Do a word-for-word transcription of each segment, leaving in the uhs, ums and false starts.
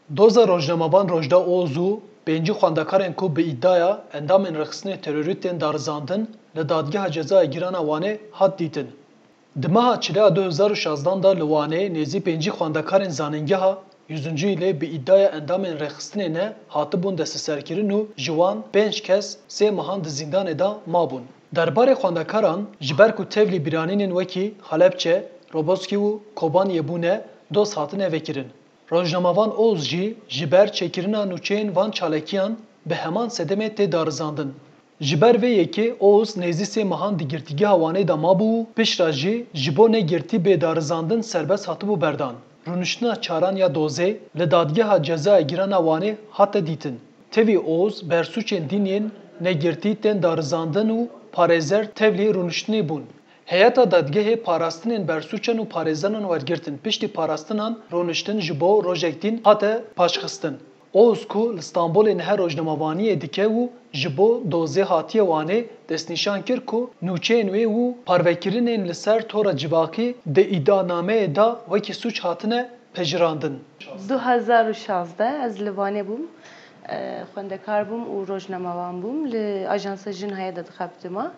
Doza rojnamavan rojda Oğuzû, pêncî xwendekarên ku bi îdaya endamên rexistinê terorî tên darizandin li Dadgeha Cezayê Gîrana Wanê hat dîtin. Di meha çileya du hezar û şazdan da li Wanê nêzî pêncî xwendekarên zanîngeha yüzüncü ilê bi îdaya endamên rexistinê ne hatibûn desteserkirin û ji wan pênc kes sê mehan di zîndanê da mabûn. Derbarê xwendekaran ji ber ku tevlî bîranînên wekî Helepçe, Roboskî û Kobaniyê bûne, doz hatine vekirin. Rojnamavan Oğuz jî ji ber çêkirina nûçeyên van çalakiyan bi heman sedemê tê darizandin. Ji ber vê yekê Oğuz nêzî sê mehan di girtîgeha Wanê de mabû û piştre jî ji bo negirtî bê darizandin serbest hatibû berdan. Rûniştina çaran ya dozê li Dadgeha Cezayê Gîrana Wanê hate dîtin. Tevî Oğuz bersuçên dîniyên negirtî tên darizandin û parêzer tevlî rûniştinê bûn. Heyeta dadgehê parastinên bersuçan û parêzeran wergirtin. Piştî parastinan rûniştin ji bo rojek dîn hate paşxistin. Oğuz ku li Stenbolê niha rojnamavaniyê dike û ji bo dozê hatiye Wanê destnîşan kir ku nûçeyên wê û parvekirinên li ser tora civakî di îdanameyê da wekî suç hatine pejirandin. du hezar û şazde ez li Wanê bûm. Xwendekar bûm û rojnamavan bûm li Ajansa Jin heye de dixebitîma.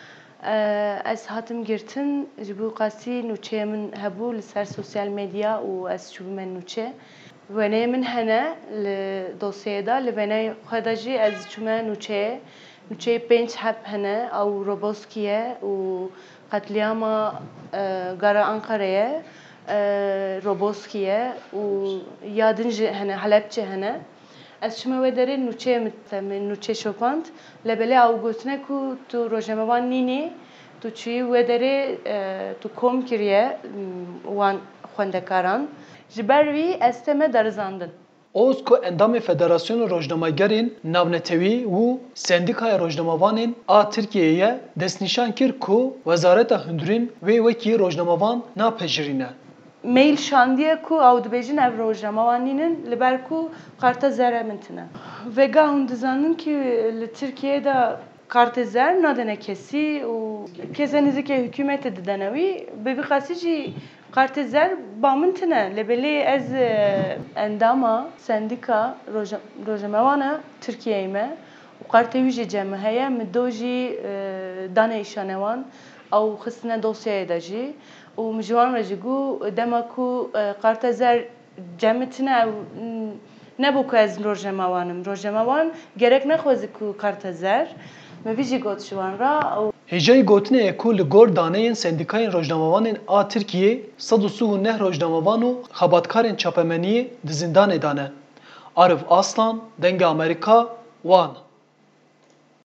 Ez hatim girtin ji bo qasî nûçeyê min hebû li ser sosyal medya û ez çûbime nûçe. Wêneyê min hene li dosyayê da li wêneyê xwe de jî ez çûme nûçeyê. Nûçeyê pênc heb hene ew Roboskî ye û qetlîama gara Enqereyê Roboskî ye û ya din jî hene Helepçe hene. Ez çûme wê derê nûçeyê min nûçe şopand. Lebelê ew gotine ku tu rojnamavan nînî, tu çûyî wê derê tu kom kiriye wan xwendekaran. Ji ber wî ez tê me darizandin. Oğuz ku endamê Federasyona Rojnamagerên Navnetewî û Sendîkaya Rojnamavanên a Tirkiyeyê destnîşan kir ku Wezareta Hundirîn wê wekî rojnamavan napejirîne. Mail şandiye ku ew dibêjin ev rojnamavan nînin li ber ku karta zerre min tune. Vêga hûn dizanin ki li Tirkiyeyê de kartê zer nadine kesî û kesê nêzîkê hikûmetê didene wî bi vî qasî jî kartê zer ba min tune. Lebelê ez endama sendîka rojnamavana Tirkiyeyê me û kartê wî jî cem heye min do jî danê îşane wan ew xistine dosyayê de jî û min ji wan re jî got dema ku karta zer cem tune ew nebû ku ez rojnamavan im. Rojnamavan gerek nexwazî ku karta zer. Min vî jî got ji wan re. Hêjayî gotinê ye ku li gor daneyên Sendîkayên Rojnamavanên a Tirkiyeyê sed û sih û neh rojnamavan û xebatkarên çapemeniyê di zîndanê dane. Arif Aslan, Dengê Amerîka, Wan.